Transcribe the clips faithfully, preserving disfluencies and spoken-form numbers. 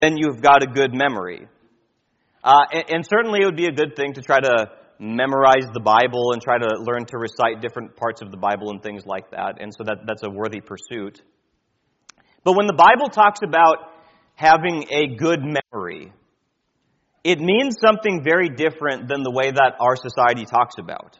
then you've got a good memory. Uh, and, and certainly it would be a good thing to try to memorize the Bible and try to learn to recite different parts of the Bible and things like that. And so that, that's a worthy pursuit. But when the Bible talks about having a good memory, it means something very different than the way that our society talks about.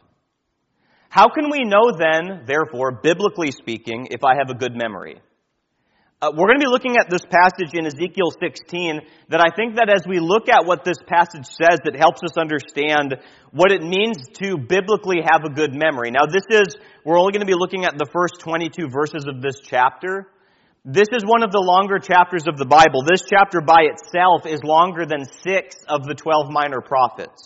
How can we know then, therefore, biblically speaking, if I have a good memory? Uh, we're going to be looking at this passage in Ezekiel sixteen that I think that as we look at what this passage says, it helps us understand what it means to biblically have a good memory. Now this is, we're only going to be looking at the first twenty-two verses of this chapter. This is one of the longer chapters of the Bible. This chapter by itself is longer than six of the twelve minor prophets.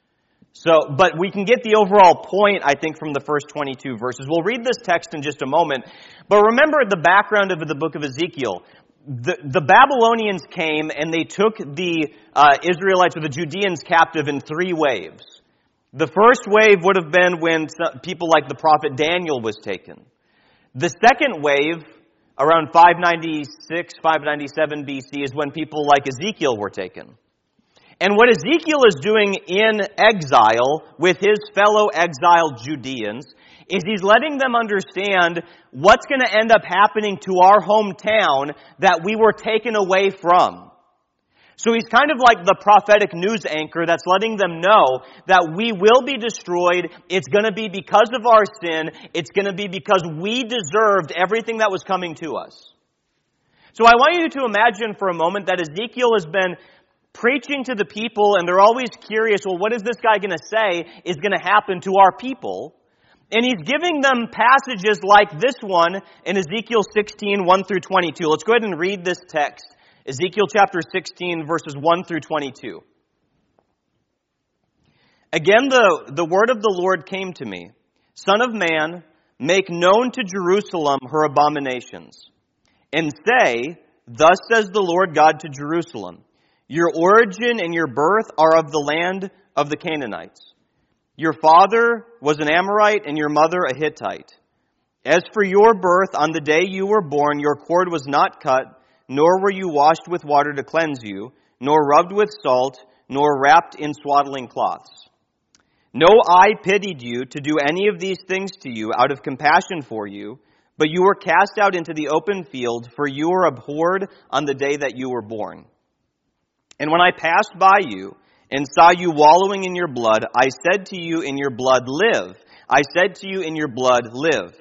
So, but we can get the overall point, I think, from the first twenty-two verses. We'll read this text in just a moment. But remember the background of the book of Ezekiel. The, the Babylonians came and they took the uh, Israelites or the Judeans captive in three waves. The first wave would have been when people like the prophet Daniel was taken. The second wave, around five ninety-six, five ninety-seven B C, is when people like Ezekiel were taken. And what Ezekiel is doing in exile with his fellow exiled Judeans is he's letting them understand what's going to end up happening to our hometown that we were taken away from. So he's kind of like the prophetic news anchor that's letting them know that we will be destroyed. It's going to be because of our sin. It's going to be because we deserved everything that was coming to us. So I want you to imagine for a moment that Ezekiel has been preaching to the people, and they're always curious, well, what is this guy going to say is going to happen to our people? And he's giving them passages like this one in Ezekiel sixteen, one through twenty-two. Let's go ahead and read this text. Ezekiel chapter sixteen, verses one through twenty-two. Again, the, the word of the Lord came to me. Son of man, make known to Jerusalem her abominations, and say, thus says the Lord God to Jerusalem, your origin and your birth are of the land of the Canaanites. Your father was an Amorite and your mother a Hittite. As for your birth, on the day you were born, your cord was not cut, nor were you washed with water to cleanse you, nor rubbed with salt, nor wrapped in swaddling cloths. No eye pitied you to do any of these things to you out of compassion for you, but you were cast out into the open field, for you were abhorred on the day that you were born. And when I passed by you and saw you wallowing in your blood, I said to you in your blood, live. I said to you in your blood, live.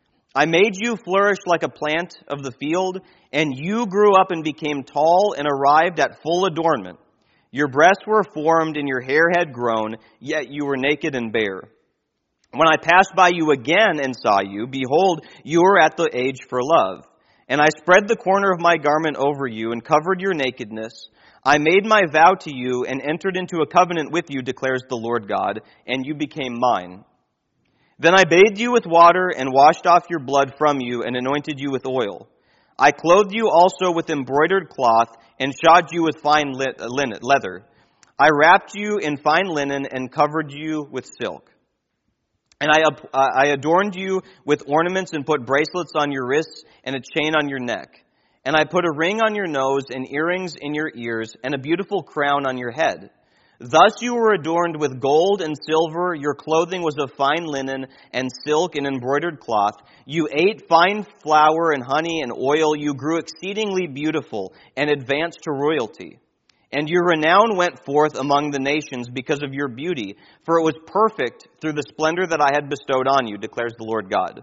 I made you flourish like a plant of the field, and you grew up and became tall and arrived at full adornment. Your breasts were formed and your hair had grown, yet you were naked and bare. When I passed by you again and saw you, behold, you were at the age for love. And I spread the corner of my garment over you and covered your nakedness. I made my vow to you and entered into a covenant with you, declares the Lord God, and you became mine. Then I bathed you with water and washed off your blood from you and anointed you with oil. I clothed you also with embroidered cloth and shod you with fine linen, leather. I wrapped you in fine linen and covered you with silk. And I, I adorned you with ornaments and put bracelets on your wrists and a chain on your neck. And I put a ring on your nose and earrings in your ears and a beautiful crown on your head. Thus you were adorned with gold and silver. Your clothing was of fine linen and silk and embroidered cloth. You ate fine flour and honey and oil. You grew exceedingly beautiful and advanced to royalty. And your renown went forth among the nations because of your beauty, for it was perfect through the splendor that I had bestowed on you, declares the Lord God.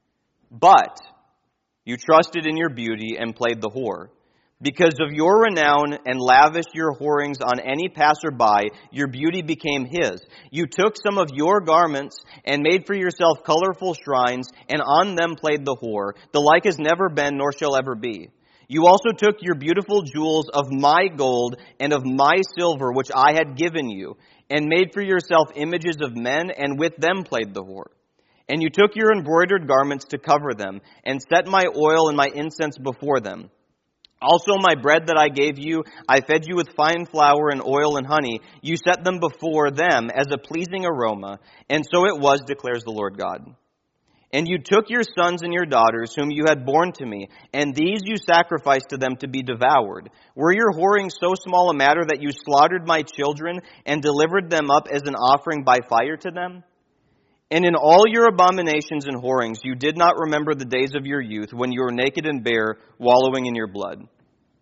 But you trusted in your beauty and played the whore. Because of your renown and lavished your whorings on any passerby, your beauty became his. You took some of your garments and made for yourself colorful shrines, and on them played the whore. The like has never been, nor shall ever be. You also took your beautiful jewels of my gold and of my silver, which I had given you, and made for yourself images of men, and with them played the whore. And you took your embroidered garments to cover them, and set my oil and my incense before them. Also my bread that I gave you, I fed you with fine flour and oil and honey. You set them before them as a pleasing aroma, and so it was, declares the Lord God. And you took your sons and your daughters, whom you had borne to me, and these you sacrificed to them to be devoured. Were your whoring so small a matter that you slaughtered my children and delivered them up as an offering by fire to them? And in all your abominations and whorings, you did not remember the days of your youth, when you were naked and bare, wallowing in your blood. I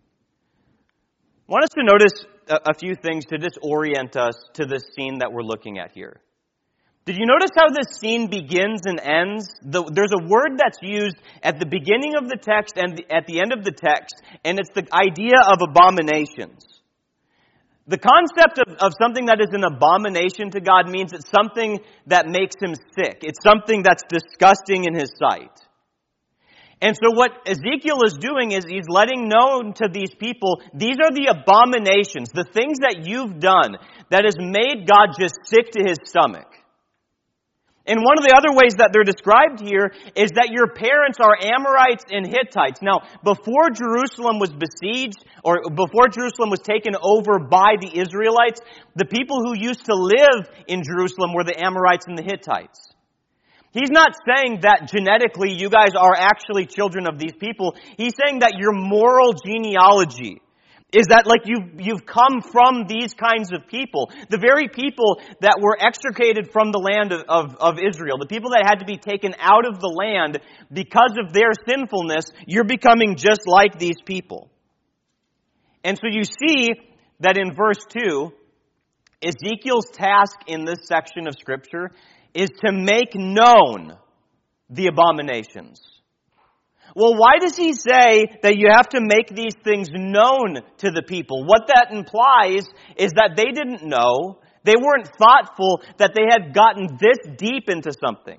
want us to notice a, a few things to just orient us to this scene that we're looking at here. Did you notice how this scene begins and ends? The, there's a word that's used at the beginning of the text and the, at the end of the text, and it's the idea of abominations. The concept of, of something that is an abomination to God means it's something that makes him sick. It's something that's disgusting in his sight. And so what Ezekiel is doing is he's letting known to these people, these are the abominations, the things that you've done that has made God just sick to his stomach. And one of the other ways that they're described here is that your parents are Amorites and Hittites. Now, before Jerusalem was besieged, or before Jerusalem was taken over by the Israelites, the people who used to live in Jerusalem were the Amorites and the Hittites. He's not saying that genetically you guys are actually children of these people. He's saying that your moral genealogy is that like you've, you've come from these kinds of people. The very people that were extricated from the land of, of, of Israel. The people that had to be taken out of the land because of their sinfulness. You're becoming just like these people. And so you see that in verse two, Ezekiel's task in this section of Scripture is to make known the abominations. Well, why does he say that you have to make these things known to the people? What that implies is that they didn't know, they weren't thoughtful, that they had gotten this deep into something.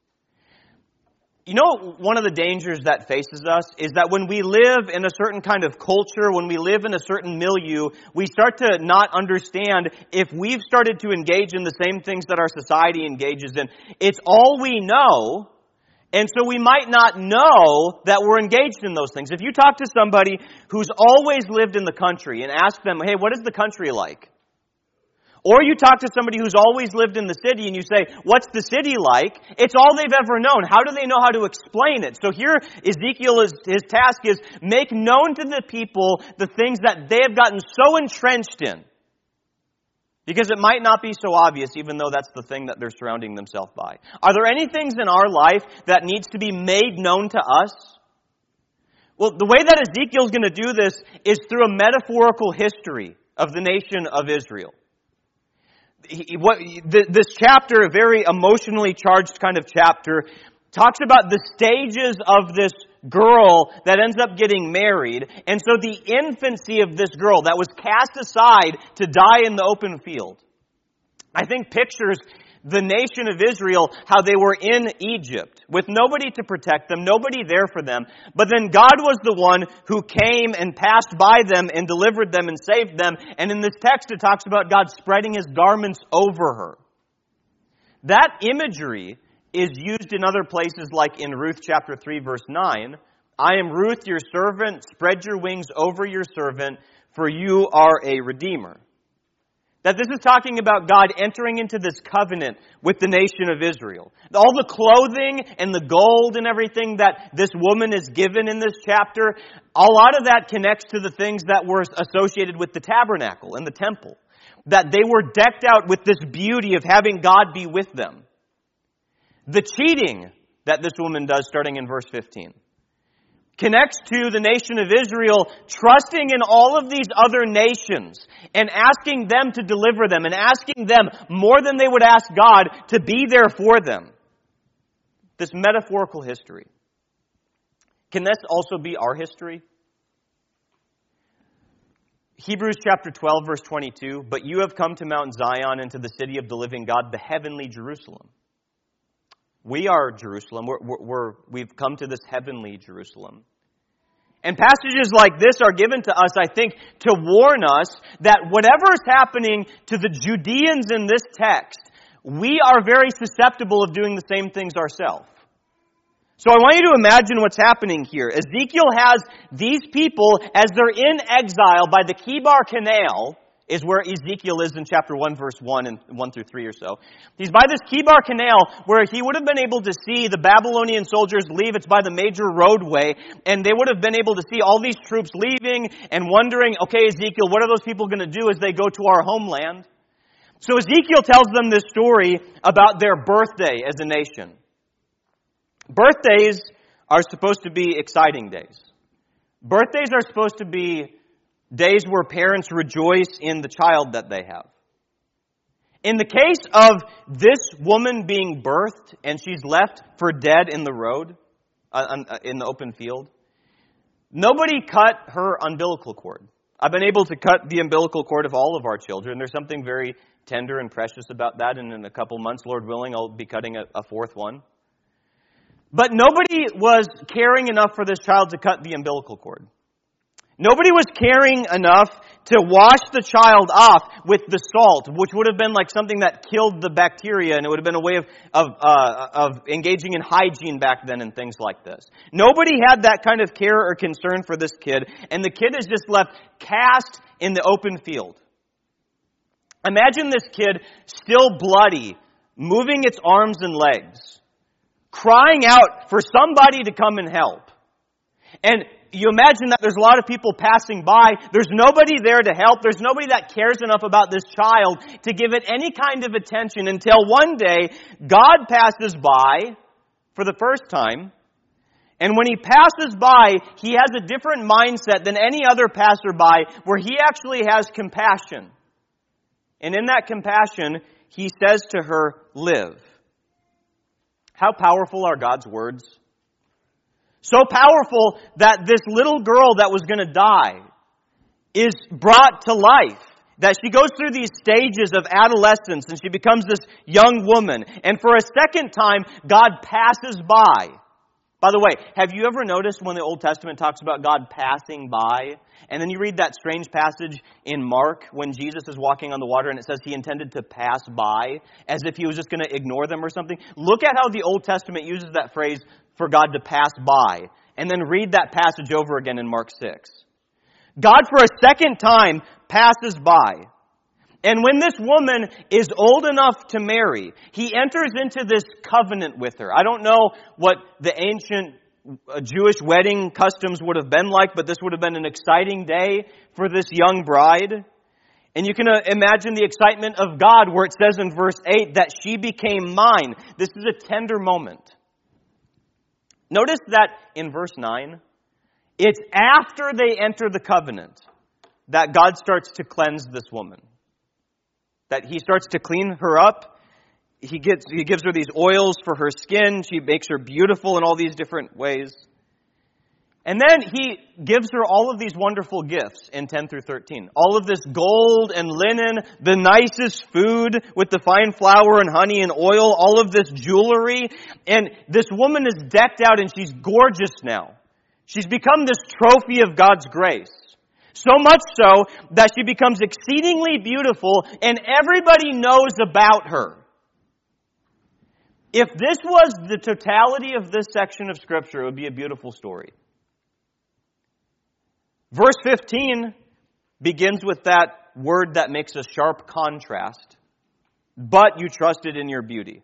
You know, one of the dangers that faces us is that when we live in a certain kind of culture, when we live in a certain milieu, we start to not understand if we've started to engage in the same things that our society engages in. It's all we know. And so we might not know that we're engaged in those things. If you talk to somebody who's always lived in the country and ask them, hey, what is the country like? Or you talk to somebody who's always lived in the city and you say, what's the city like? It's all they've ever known. How do they know how to explain it? So here Ezekiel, is, his task is make known to the people the things that they have gotten so entrenched in. Because it might not be so obvious, even though that's the thing that they're surrounding themselves by. Are there any things in our life that needs to be made known to us? Well, the way that Ezekiel's going to do this is through a metaphorical history of the nation of Israel. He, what, this chapter, a very emotionally charged kind of chapter, talks about the stages of this girl that ends up getting married. And so the infancy of this girl that was cast aside to die in the open field, I think pictures the nation of Israel, how they were in Egypt with nobody to protect them, nobody there for them. But then God was the one who came and passed by them and delivered them and saved them. And in this text it talks about God spreading his garments over her. That imagery is used in other places, like in Ruth chapter three, verse nine. I am Ruth, your servant. Spread your wings over your servant, for you are a redeemer. That this is talking about God entering into this covenant with the nation of Israel. All the clothing and the gold and everything that this woman is given in this chapter, a lot of that connects to the things that were associated with the tabernacle and the temple. That they were decked out with this beauty of having God be with them. The cheating that this woman does, starting in verse fifteen, connects to the nation of Israel trusting in all of these other nations and asking them to deliver them and asking them more than they would ask God to be there for them. This metaphorical history. Can this also be our history? Hebrews chapter twelve, verse twenty-two, but you have come to Mount Zion and to the city of the living God, the heavenly Jerusalem. We are Jerusalem. We're, we're, we've come to this heavenly Jerusalem. And passages like this are given to us, I think, to warn us that whatever is happening to the Judeans in this text, we are very susceptible of doing the same things ourselves. So I want you to imagine what's happening here. Ezekiel has these people, as they're in exile by the Kibar Canal, is where Ezekiel is in chapter one, verse one and one through three or so. He's by this Kibar Canal where he would have been able to see the Babylonian soldiers leave. It's by the major roadway, and they would have been able to see all these troops leaving and wondering, okay, Ezekiel, what are those people going to do as they go to our homeland? So Ezekiel tells them this story about their birthday as a nation. Birthdays are supposed to be exciting days. Birthdays are supposed to be days where parents rejoice in the child that they have. In the case of this woman being birthed and she's left for dead in the road, uh, in the open field, nobody cut her umbilical cord. I've been able to cut the umbilical cord of all of our children. There's something very tender and precious about that, and in a couple months, Lord willing, I'll be cutting a, a fourth one. But nobody was caring enough for this child to cut the umbilical cord. Nobody was caring enough to wash the child off with the salt, which would have been like something that killed the bacteria, and it would have been a way of of, uh, of engaging in hygiene back then and things like this. Nobody had that kind of care or concern for this kid, and the kid is just left cast in the open field. Imagine this kid still bloody, moving its arms and legs, crying out for somebody to come and help. And you imagine that there's a lot of people passing by. There's nobody there to help. There's nobody that cares enough about this child to give it any kind of attention until one day God passes by for the first time. And when he passes by, he has a different mindset than any other passerby, where he actually has compassion. And in that compassion, he says to her, "Live." How powerful are God's words? So powerful that this little girl that was going to die is brought to life. That she goes through these stages of adolescence and she becomes this young woman. And for a second time, God passes by. By the way, have you ever noticed when the Old Testament talks about God passing by? And then you read that strange passage in Mark when Jesus is walking on the water and it says he intended to pass by, as if he was just going to ignore them or something. Look at how the Old Testament uses that phrase for God to pass by. And then read that passage over again in Mark six. God for a second time passes by. And when this woman is old enough to marry, he enters into this covenant with her. I don't know what the ancient Jewish wedding customs would have been like, but this would have been an exciting day for this young bride. And you can imagine the excitement of God where it says in verse eight that she became mine. This is a tender moment. Notice that in verse nine, it's after they enter the covenant that God starts to cleanse this woman. That he starts to clean her up. He gets, he gives her these oils for her skin. She makes her beautiful in all these different ways. And then he gives her all of these wonderful gifts in ten through thirteen. All of this gold and linen, the nicest food with the fine flour and honey and oil, all of this jewelry. And this woman is decked out and she's gorgeous now. She's become this trophy of God's grace. So much so that she becomes exceedingly beautiful and everybody knows about her. If this was the totality of this section of Scripture, it would be a beautiful story. Verse fifteen begins with that word that makes a sharp contrast. But you trusted in your beauty.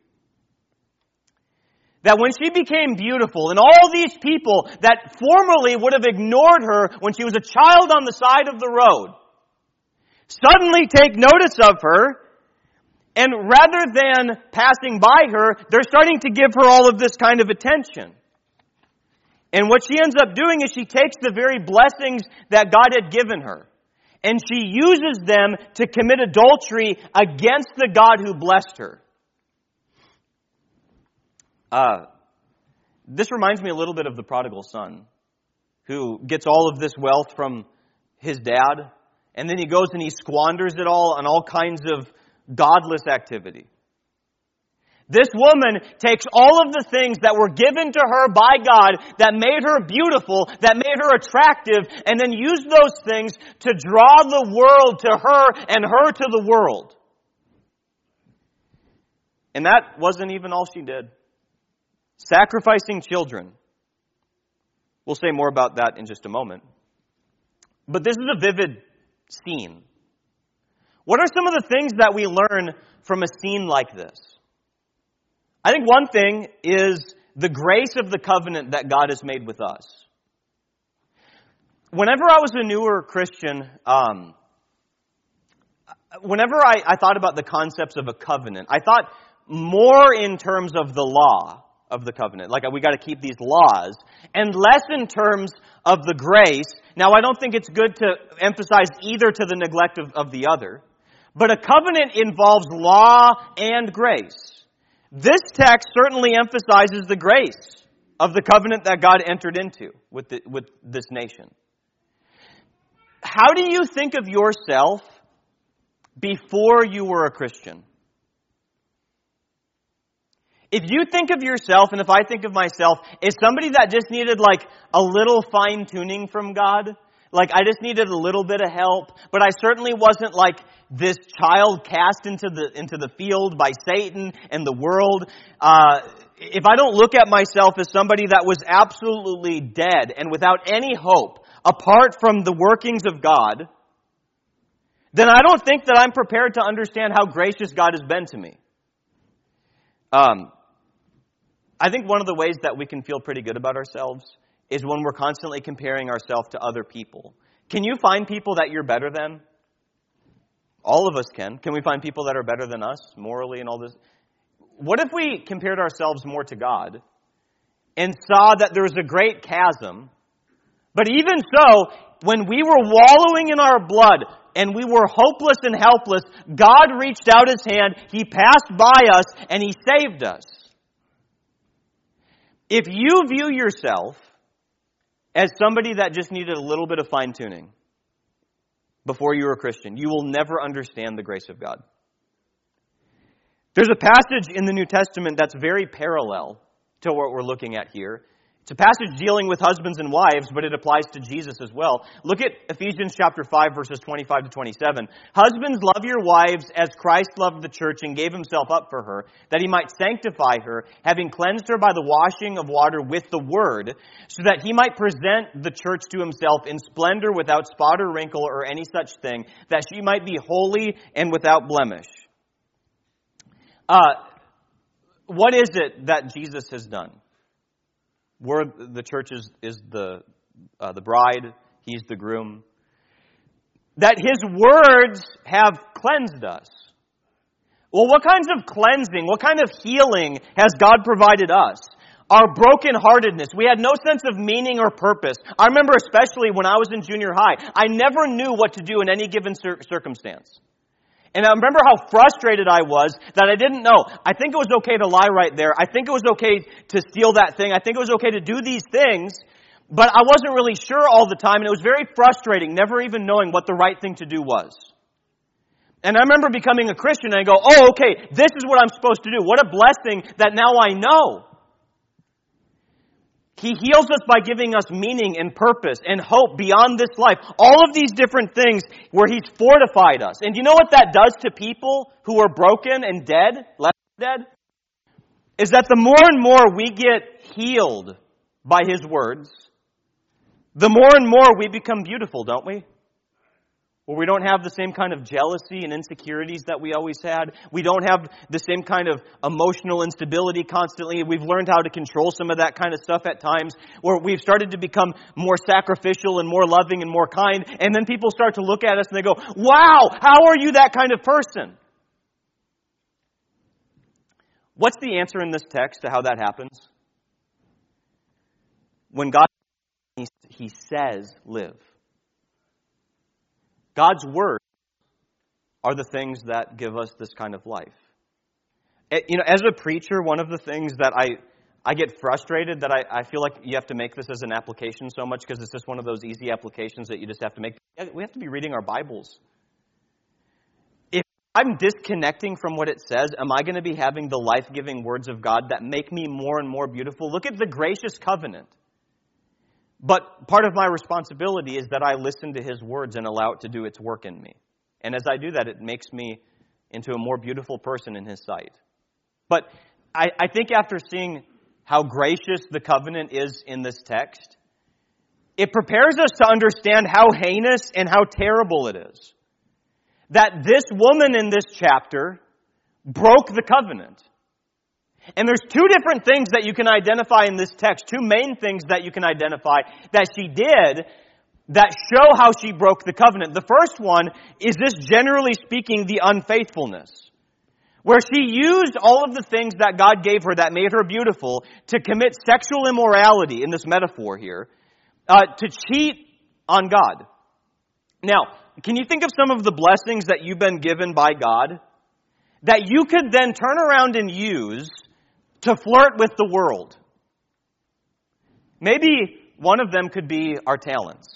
That when she became beautiful, and all these people that formerly would have ignored her when she was a child on the side of the road, suddenly take notice of her, and rather than passing by her, they're starting to give her all of this kind of attention. And what she ends up doing is she takes the very blessings that God had given her, and she uses them to commit adultery against the God who blessed her. Uh, this reminds me a little bit of the prodigal son, who gets all of this wealth from his dad, and then he goes and he squanders it all on all kinds of godless activity. This woman takes all of the things that were given to her by God that made her beautiful, that made her attractive, and then used those things to draw the world to her and her to the world. And that wasn't even all she did. Sacrificing children. We'll say more about that in just a moment. But this is a vivid scene. What are some of the things that we learn from a scene like this? I think one thing is the grace of the covenant that God has made with us. Whenever I was a newer Christian, um, whenever I, I thought about the concepts of a covenant, I thought more in terms of the law of the covenant. Like, we got to keep these laws, and less in terms of the grace. Now, I don't think it's good to emphasize either to the neglect of, of the other. But a covenant involves law and grace. This text certainly emphasizes the grace of the covenant that God entered into with, the, with this nation. How do you think of yourself before you were a Christian? If you think of yourself, and if I think of myself, as somebody that just needed like a little fine-tuning from God, like I just needed a little bit of help, but I certainly wasn't like this child cast into the into the field by Satan and the world. Uh, if I don't look at myself as somebody that was absolutely dead and without any hope, apart from the workings of God, then I don't think that I'm prepared to understand how gracious God has been to me. Um, I think one of the ways that we can feel pretty good about ourselves is when we're constantly comparing ourselves to other people. Can you find people that you're better than? All of us can. Can we find people that are better than us morally and all this? What if we compared ourselves more to God and saw that there was a great chasm, but even so, when we were wallowing in our blood and we were hopeless and helpless, God reached out His hand, He passed by us, and He saved us. If you view yourself as somebody that just needed a little bit of fine-tuning before you were a Christian, you will never understand the grace of God. There's a passage in the New Testament that's very parallel to what we're looking at here. It's a passage dealing with husbands and wives, but it applies to Jesus as well. Look at Ephesians chapter five, verses twenty-five to twenty-seven. Husbands, love your wives as Christ loved the church and gave Himself up for her, that He might sanctify her, having cleansed her by the washing of water with the word, so that He might present the church to Himself in splendor, without spot or wrinkle or any such thing, that she might be holy and without blemish. Uh, what is it that Jesus has done? We're, the church is, is the, uh, the bride. He's the groom. That His words have cleansed us. Well, what kinds of cleansing, what kind of healing has God provided us? Our brokenheartedness. We had no sense of meaning or purpose. I remember especially when I was in junior high, I never knew what to do in any given cir- circumstance. And I remember how frustrated I was that I didn't know. I think it was okay to lie right there. I think it was okay to steal that thing. I think it was okay to do these things. But I wasn't really sure all the time. And it was very frustrating, never even knowing what the right thing to do was. And I remember becoming a Christian and I go, oh, okay, this is what I'm supposed to do. What a blessing that now I know. He heals us by giving us meaning and purpose and hope beyond this life. All of these different things where He's fortified us. And do you know what that does to people who are broken and dead, left dead? Is that the more and more we get healed by His words, the more and more we become beautiful, don't we? Where we don't have the same kind of jealousy and insecurities that we always had. We don't have the same kind of emotional instability constantly. We've learned how to control some of that kind of stuff at times, where we've started to become more sacrificial and more loving and more kind. And then people start to look at us and they go, wow, how are you that kind of person? What's the answer in this text to how that happens? When God, He says, live. God's words are the things that give us this kind of life. You know, as a preacher, one of the things that I, I get frustrated that I, I feel like you have to make this as an application so much because it's just one of those easy applications that you just have to make. We have to be reading our Bibles. If I'm disconnecting from what it says, am I going to be having the life-giving words of God that make me more and more beautiful? Look at the gracious covenant. But part of my responsibility is that I listen to His words and allow it to do its work in me. And as I do that, it makes me into a more beautiful person in His sight. But I, I think after seeing how gracious the covenant is in this text, it prepares us to understand how heinous and how terrible it is. that this woman in this chapter broke the covenant. And there's two different things that you can identify in this text, two main things that you can identify that she did that show how she broke the covenant. The first one is this, generally speaking, the unfaithfulness, where she used all of the things that God gave her that made her beautiful to commit sexual immorality, in this metaphor here, uh, to cheat on God. Now, can you think of some of the blessings that you've been given by God that you could then turn around and use to flirt with the world? Maybe one of them could be our talents.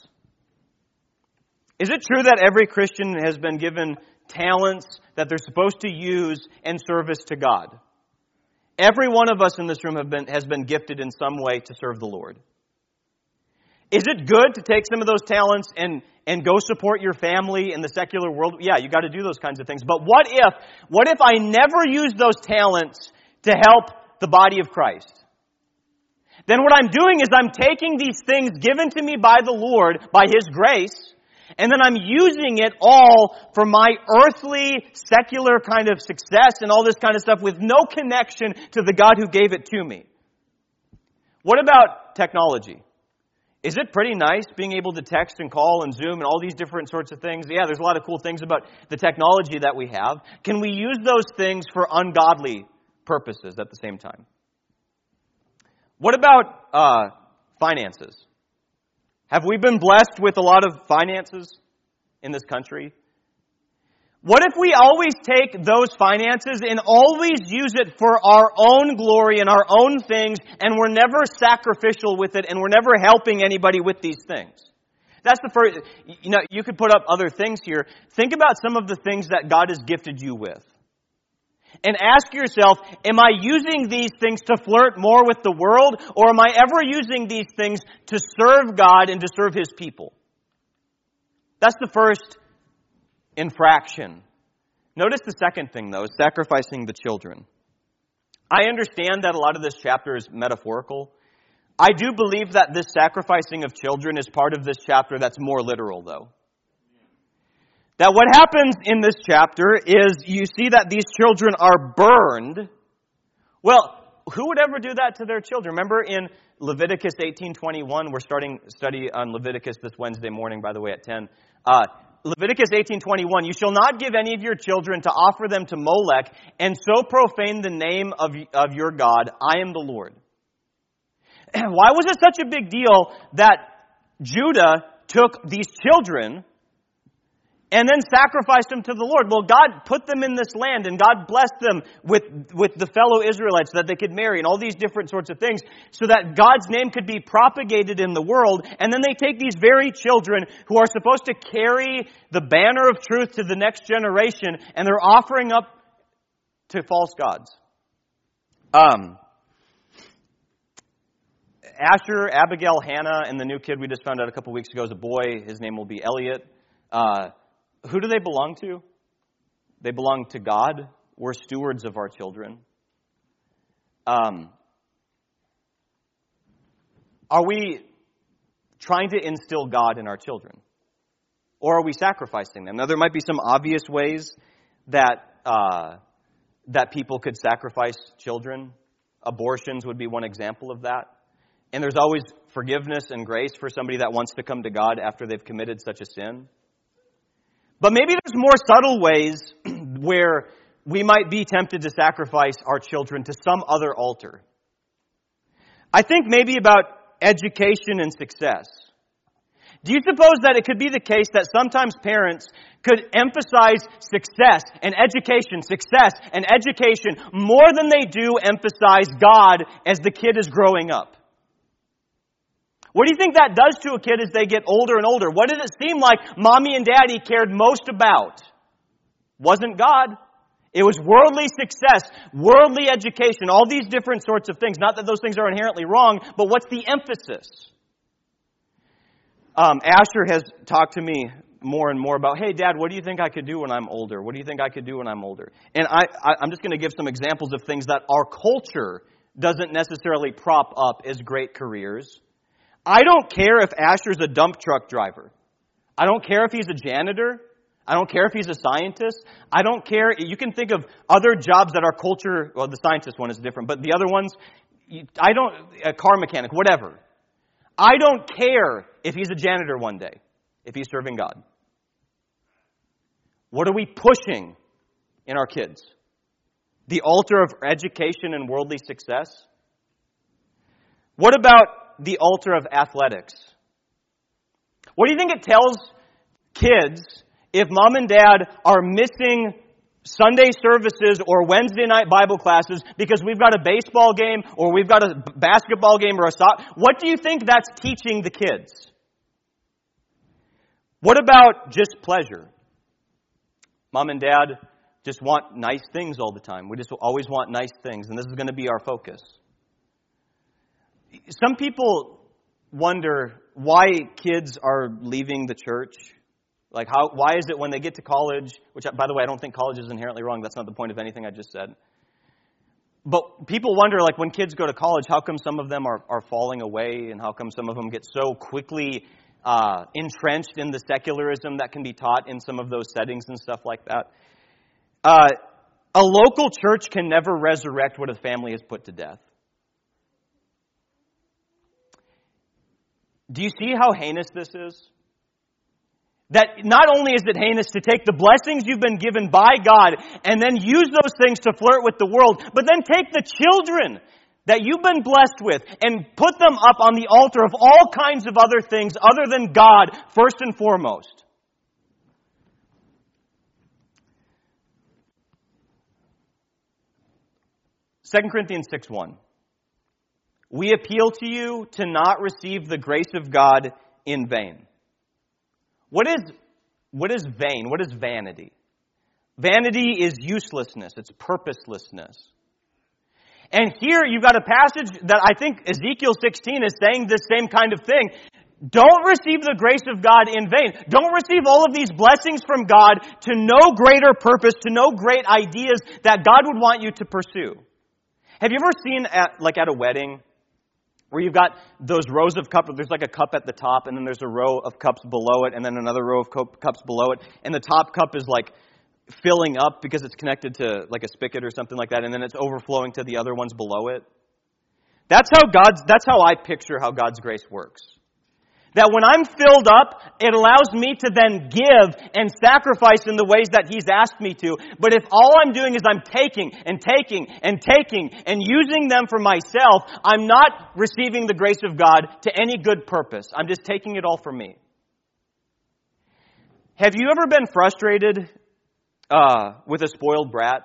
Is it true that every Christian has been given talents that they're supposed to use in service to God? Every one of us in this room have been, has been gifted in some way to serve the Lord. Is it good to take some of those talents and, and go support your family in the secular world? Yeah, you got to do those kinds of things. But what if, what if I never use those talents to help the body of Christ? Then what I'm doing is I'm taking these things given to me by the Lord, by His grace, and then I'm using it all for my earthly, secular kind of success and all this kind of stuff with no connection to the God who gave it to me. What about technology? Is it pretty nice being able to text and call and Zoom and all these different sorts of things? Yeah, there's a lot of cool things about the technology that we have. Can we use those things for ungodly purposes at the same time? What about uh, finances? Have we been blessed with a lot of finances in this country? What if we always take those finances and always use it for our own glory and our own things, and we're never sacrificial with it, and we're never helping anybody with these things? That's the first. You know, you could put up other things here. Think about some of the things that God has gifted you with. And ask yourself, am I using these things to flirt more with the world, or am I ever using these things to serve God and to serve His people? That's the first infraction. Notice the second thing, though, is sacrificing the children. I understand that a lot of this chapter is metaphorical. I do believe that this sacrificing of children is part of this chapter that's more literal, though. That what happens in this chapter is you see that these children are burned. Well, who would ever do that to their children? Remember in Leviticus eighteen twenty-one, we're starting study on Leviticus this Wednesday morning, by the way, at ten. Uh, Leviticus eighteen twenty-one, you shall not give any of your children to offer them to Molech, and so profane the name of, of your God. I am the Lord. Why was it such a big deal that Judah took these children and then sacrificed them to the Lord? Well, God put them in this land, and God blessed them with, with the fellow Israelites that they could marry and all these different sorts of things so that God's name could be propagated in the world. And then they take these very children who are supposed to carry the banner of truth to the next generation, and they're offering up to false gods. Um, Asher, Abigail, Hannah, and the new kid we just found out a couple weeks ago is a boy. His name will be Elliot. Uh, Who do they belong to? They belong to God. We're stewards of our children. Um, are we trying to instill God in our children? Or are we sacrificing them? Now, there might be some obvious ways that uh, that people could sacrifice children. Abortions would be one example of that. And there's always forgiveness and grace for somebody that wants to come to God after they've committed such a sin. But maybe there's more subtle ways where we might be tempted to sacrifice our children to some other altar. I think maybe about education and success. Do you suppose that it could be the case that sometimes parents could emphasize success and education, success and education more than they do emphasize God as the kid is growing up? What do you think that does to a kid as they get older and older? What did it seem like mommy and daddy cared most about? Wasn't God. It was worldly success, worldly education, all these different sorts of things. Not that those things are inherently wrong, but what's the emphasis? Um, Asher has talked to me more and more about, hey, Dad, what do you think I could do when I'm older? What do you think I could do when I'm older? And I, I, I'm just going to give some examples of things that our culture doesn't necessarily prop up as great careers. I don't care if Asher's a dump truck driver. I don't care if he's a janitor. I I don't care if he's a scientist. I don't care. You can think of other jobs that our culture, well, the scientist one is different, but the other ones, I don't, a car mechanic, whatever. I don't care if he's a janitor one day, if he's serving God. What are we pushing in our kids? The altar of education and worldly success? What about the altar of athletics? What do you think it tells kids if mom and dad are missing Sunday services or Wednesday night Bible classes because we've got a baseball game or we've got a basketball game or a soccer? What do you think that's teaching the kids? What about just pleasure? Mom and dad just want nice things all the time. We just always want nice things, and this is going to be our focus. Some people wonder why kids are leaving the church. Like, how? Why is it when they get to college, which, by the way, I don't think college is inherently wrong. That's not the point of anything I just said. But people wonder, like, when kids go to college, how come some of them are, are falling away, and how come some of them get so quickly uh, entrenched in the secularism that can be taught in some of those settings and stuff like that. Uh, a local church can never resurrect what a family has put to death. Do you see how heinous this is? That not only is it heinous to take the blessings you've been given by God and then use those things to flirt with the world, but then take the children that you've been blessed with and put them up on the altar of all kinds of other things other than God, first and foremost. Second Corinthians six one. We appeal to you to not receive the grace of God in vain. What is, what is vain? What is vanity? Vanity is uselessness. It's purposelessness. And here you've got a passage that I think Ezekiel sixteen is saying this same kind of thing. Don't receive the grace of God in vain. Don't receive all of these blessings from God to no greater purpose, to no great ideas that God would want you to pursue. Have you ever seen, at, like at a wedding, where you've got those rows of cups, there's like a cup at the top, and then there's a row of cups below it, and then another row of cups below it, and the top cup is like filling up because it's connected to like a spigot or something like that, and then it's overflowing to the other ones below it? That's how God's, that's how I picture how God's grace works. That when I'm filled up, it allows me to then give and sacrifice in the ways that He's asked me to. But if all I'm doing is I'm taking and taking and taking and using them for myself, I'm not receiving the grace of God to any good purpose. I'm just taking it all for me. Have you ever been frustrated uh, with a spoiled brat?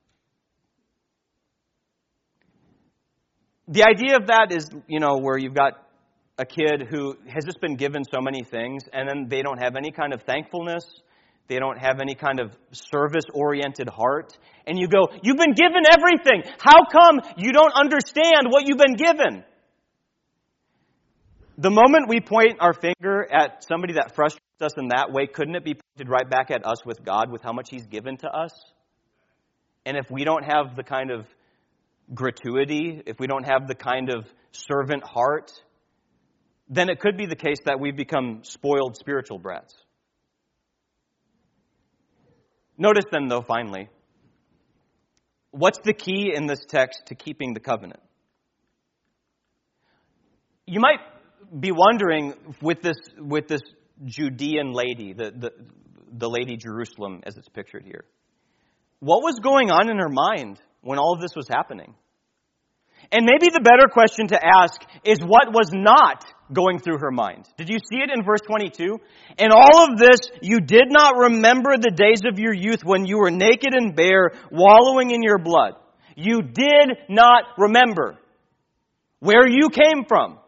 The idea of that is, you know, where you've got a kid who has just been given so many things, and then they don't have any kind of thankfulness. They don't have any kind of service-oriented heart. And you go, you've been given everything. How come you don't understand what you've been given? The moment we point our finger at somebody that frustrates us in that way, couldn't it be pointed right back at us with God, with how much He's given to us? And if we don't have the kind of gratuity, if we don't have the kind of servant heart, then it could be the case that we've become spoiled spiritual brats. Notice then, though, finally, what's the key in this text to keeping the covenant? You might be wondering with this with this Judean lady, the, the, the lady Jerusalem as it's pictured here, what was going on in her mind when all of this was happening? And maybe the better question to ask is what was not going through her mind. Did you see it in verse twenty-two? In all of this, you did not remember the days of your youth when you were naked and bare, wallowing in your blood. You did not remember where you came from.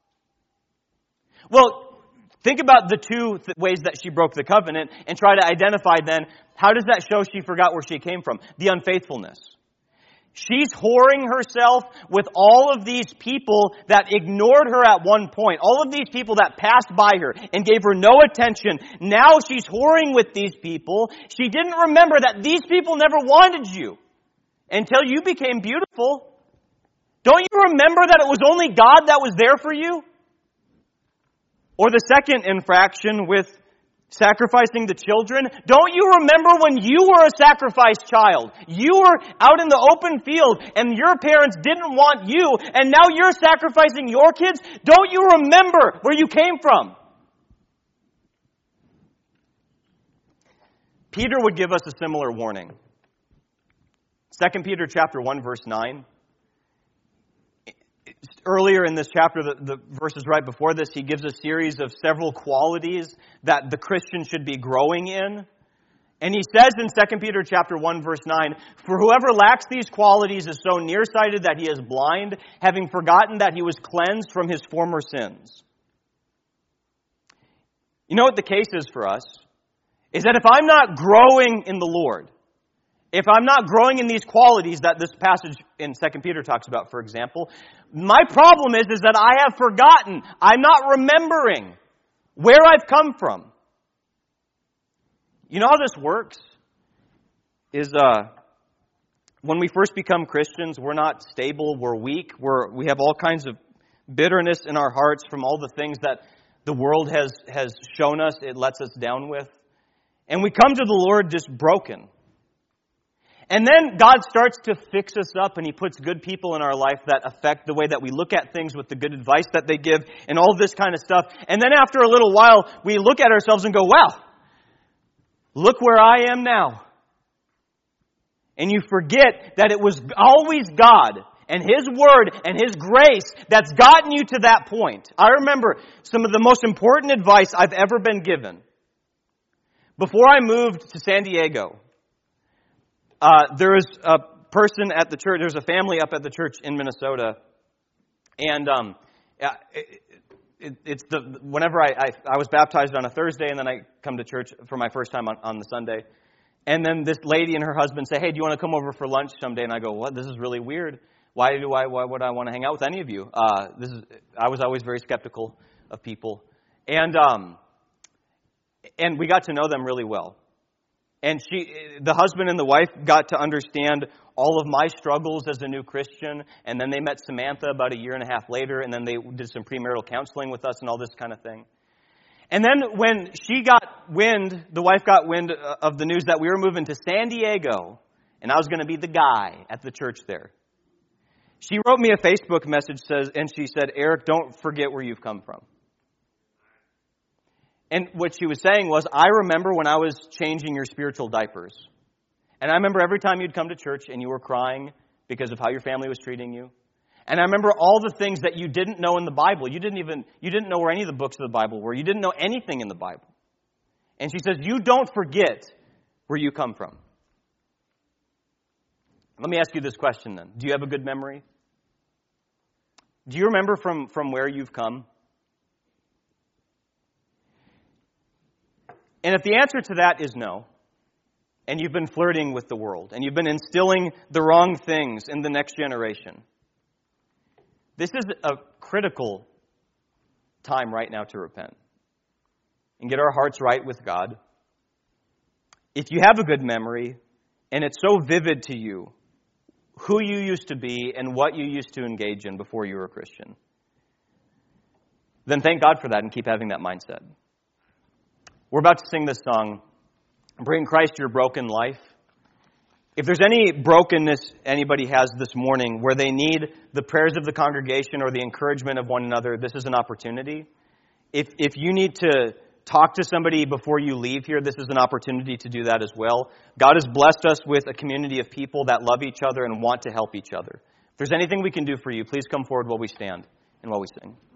Well, think about the two th- ways that she broke the covenant and try to identify then, how does that show she forgot where she came from? The unfaithfulness. She's whoring herself with all of these people that ignored her at one point. All of these people that passed by her and gave her no attention. Now she's whoring with these people. She didn't remember that these people never wanted you until you became beautiful. Don't you remember that it was only God that was there for you? Or the second infraction with Sacrificing the children. Don't you remember when you were a sacrificed child? You were out in the open field and your parents didn't want you, and now you're sacrificing your kids? Don't you remember where you came from? Peter would give us a similar warning. Second Peter chapter one, verse nine. Earlier in this chapter, the, the verses right before this, he gives a series of several qualities that the Christian should be growing in. And he says in Second Peter chapter one, verse nine, "For whoever lacks these qualities is so nearsighted that he is blind, having forgotten that he was cleansed from his former sins." You know what the case is for us? Is that if I'm not growing in the Lord, if I'm not growing in these qualities that this passage in Second Peter talks about, for example, my problem is, is that I have forgotten. I'm not remembering where I've come from. You know how this works? Is uh, when we first become Christians, we're not stable, we're weak, we're, we have all kinds of bitterness in our hearts from all the things that the world has, has shown us, it lets us down with. And we come to the Lord just broken. And then God starts to fix us up, and He puts good people in our life that affect the way that we look at things with the good advice that they give and all this kind of stuff. And then after a little while, we look at ourselves and go, wow, look where I am now. And you forget that it was always God and His Word and His grace that's gotten you to that point. I remember some of the most important advice I've ever been given. Before I moved to San Diego, Uh, there was a person at the church, there's a family up at the church in Minnesota, and um, it, it, it's the whenever I, I I was baptized on a Thursday, and then I come to church for my first time on, on the Sunday, and then this lady and her husband say, "Hey, do you want to come over for lunch someday?" And I go, "What? This is really weird. Why do I? Why would I want to hang out with any of you?" Uh, this is I was always very skeptical of people, and um, and we got to know them really well. And she, the husband and the wife got to understand all of my struggles as a new Christian. And then they met Samantha about a year and a half later. And then they did some premarital counseling with us and all this kind of thing. And then when she got wind, the wife got wind of the news that we were moving to San Diego. And I was going to be the guy at the church there. She wrote me a Facebook message says, and she said, "Eric, don't forget where you've come from." And what she was saying was, I remember when I was changing your spiritual diapers. And I remember every time you'd come to church and you were crying because of how your family was treating you. And I remember all the things that you didn't know in the Bible. You didn't even, you didn't know where any of the books of the Bible were. You didn't know anything in the Bible. And she says, you don't forget where you come from. Let me ask you this question then. Do you have a good memory? Do you remember from, from where you've come? And if the answer to that is no, and you've been flirting with the world, and you've been instilling the wrong things in the next generation, this is a critical time right now to repent and get our hearts right with God. If you have a good memory, and it's so vivid to you, who you used to be and what you used to engage in before you were a Christian, then thank God for that and keep having that mindset. We're about to sing this song, Bring Christ Your Broken Life. If there's any brokenness anybody has this morning where they need the prayers of the congregation or the encouragement of one another, this is an opportunity. If if you need to talk to somebody before you leave here, this is an opportunity to do that as well. God has blessed us with a community of people that love each other and want to help each other. If there's anything we can do for you, please come forward while we stand and while we sing.